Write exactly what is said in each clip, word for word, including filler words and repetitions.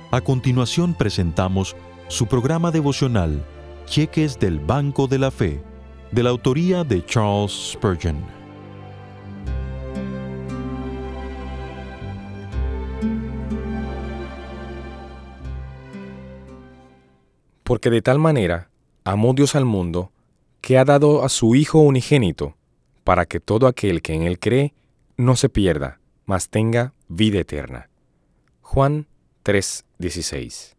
A continuación presentamos su programa devocional, Cheques del Banco de la Fe, de la autoría de Charles Spurgeon. Porque de tal manera amó Dios al mundo, que ha dado a su Hijo unigénito, para que todo aquel que en él cree no se pierda, mas tenga vida eterna. Juan tres dieciséis.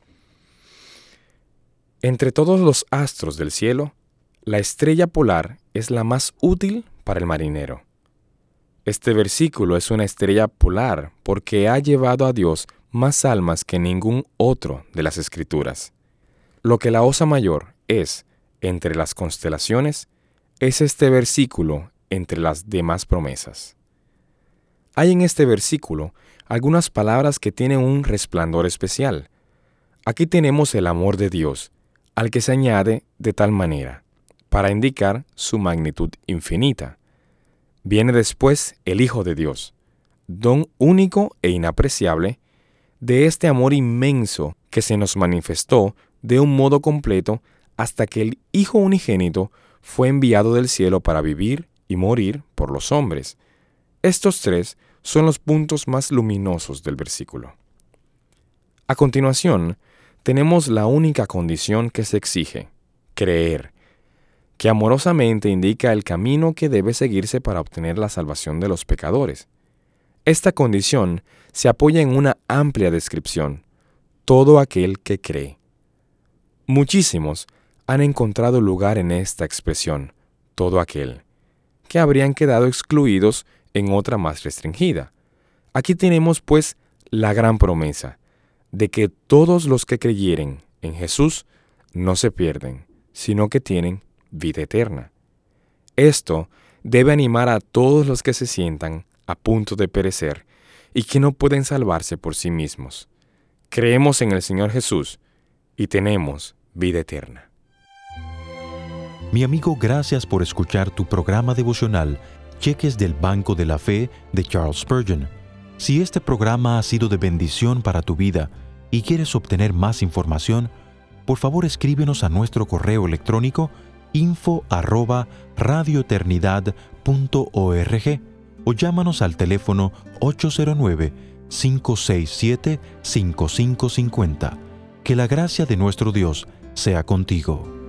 Entre todos los astros del cielo, la estrella polar es la más útil para el marinero. Este versículo es una estrella polar porque ha llevado a Dios más almas que ningún otro de las Escrituras. Lo que la Osa Mayor es entre las constelaciones, es este versículo entre las demás promesas. Hay en este versículo algunas palabras que tienen un resplandor especial. Aquí tenemos el amor de Dios, al que se añade de tal manera, para indicar su magnitud infinita. Viene después el Hijo de Dios, don único e inapreciable de este amor inmenso que se nos manifestó de un modo completo hasta que el Hijo unigénito fue enviado del cielo para vivir y morir por los hombres. Estos tres son los puntos más luminosos del versículo. A continuación, tenemos la única condición que se exige, creer, que amorosamente indica el camino que debe seguirse para obtener la salvación de los pecadores. Esta condición se apoya en una amplia descripción, todo aquel que cree. Muchísimos han encontrado lugar en esta expresión, todo aquel, que habrían quedado excluidos en otra más restringida. Aquí tenemos, pues, la gran promesa de que todos los que creyeren en Jesús no se pierden, sino que tienen vida eterna. Esto debe animar a todos los que se sientan a punto de perecer y que no pueden salvarse por sí mismos. Creemos en el Señor Jesús y tenemos vida eterna. Mi amigo, gracias por escuchar tu programa devocional Cheques del Banco de la Fe de Charles Spurgeon. Si este programa ha sido de bendición para tu vida y quieres obtener más información, por favor escríbenos a nuestro correo electrónico info arroba radioeternidad punto org o llámanos al teléfono ocho cero nueve, cinco seis siete, cinco cinco cinco cero. Que la gracia de nuestro Dios sea contigo.